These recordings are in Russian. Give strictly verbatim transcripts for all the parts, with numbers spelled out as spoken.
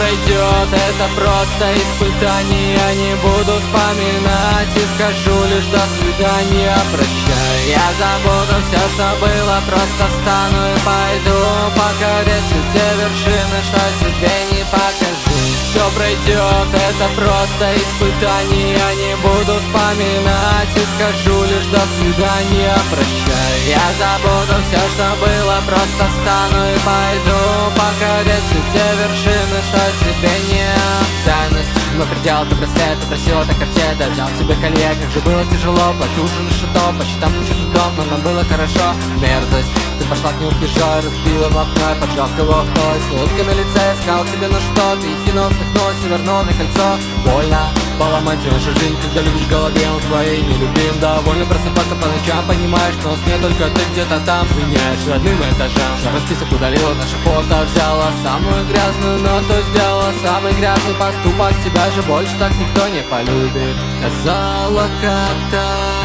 пройдет, это просто испытание. Я не буду вспоминать и скажу лишь до свидания, прощай. Я забуду все, что было, просто встану и пойду покорять все те вершины, что тебе не покажу. Все пройдет, это просто испытание. Я не буду вспоминать и скажу лишь до свидания, прощай. Я забуду все, что было, просто встану и пойду покорять все те вершины, что тебе не ценность. Мой предел, ты браслет, ты просила, так корсет, я взял себе колье, как же было тяжело. Платил уже на шато, по счетам кучу трудом, но нам было хорошо. Мерзость, ты пошла к нему бежать, разбила в окно и поджег его в той. С улыбкой на лице, искал тебе на что, ты ехидно усмехнулась и вернул мне кольцо. Больно поломать нашу жизнь, когда любишь в голове, он твоей не любим. Довольно просыпаться по ночам, понимаешь, что не только ты где-то там звеняешь родным этажам. Шар список удалила, наше фото взяла самую грязную ноту, сделала самый грязный поступок. Тебя же больше так никто не полюбит. Сказала как-то,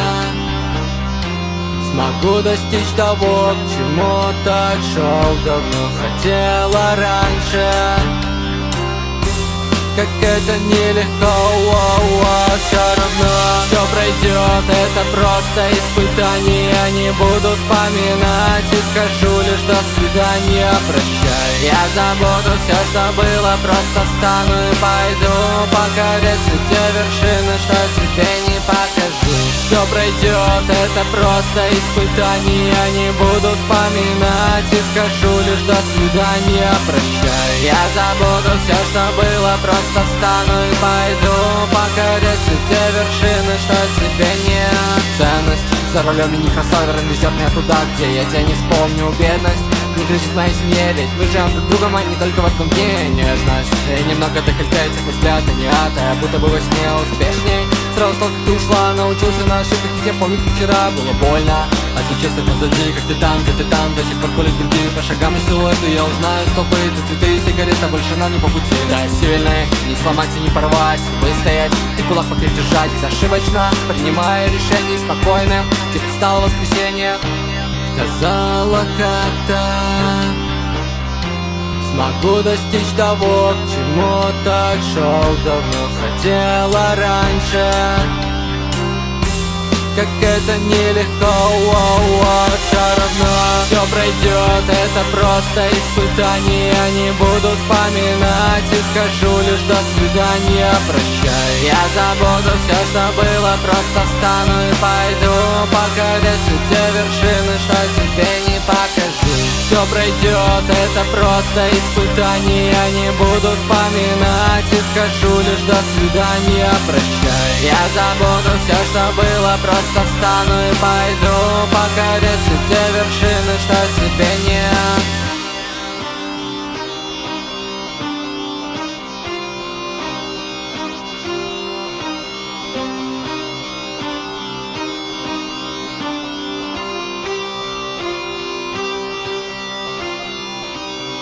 смогу достичь того, к чему так шел давно, хотела раньше. Как это нелегко, воу-воу, все равно все пройдет, это просто испытание. Я не буду вспоминать и скажу лишь до свидания, прощай. Я забуду все, что было, просто встану и пойду покорять все те вершины, что тебе не покажу. Все пройдет, это просто испытание. Я не буду вспоминать и скажу лишь до свидания, прощай. Я забуду все, что было, просто Просто встану и пойду покорять все те вершины, что тебе не ценность. За рулем мини кроссовер везет меня туда, где я тебя не вспомню. Бедность не кричит моей семье, ведь мы живем друг другом, а не только в одном дне. Нежность и немного декольте, тех взгляд, и не ад, я будто бы во сне успешней. Сразу стал, как ты ушла, научился на ошибках, и я помню, как вчера было больно. А сейчас это позади, как ты там, где ты там, до сих пор колет груди. По шагам и силуэту я узнаю столпы, это цветы и сигареты, больше нам не по пути. Да, сильный, не сломать и не порвать, выстоять и кулак покрепче держать. Безошибочно, принимая решение спокойным, тихо стало воскресенье. Сказала как-то, смогу достичь того, к чему так шел давно, хотела раньше. Как это нелегко, воу-воу, все равно все пройдет, это просто испытание. Я не буду вспоминать и скажу лишь до свидания, прощай. Я забуду все, что было, просто встану и пойду покорять все те вершины, что тебе не покажу. Все пройдет, это просто испытание. Я не буду вспоминать и скажу лишь до свидания, прощай. Я забуду все, что было, просто Просто встану и пойду покорять все те вершины, что тебе не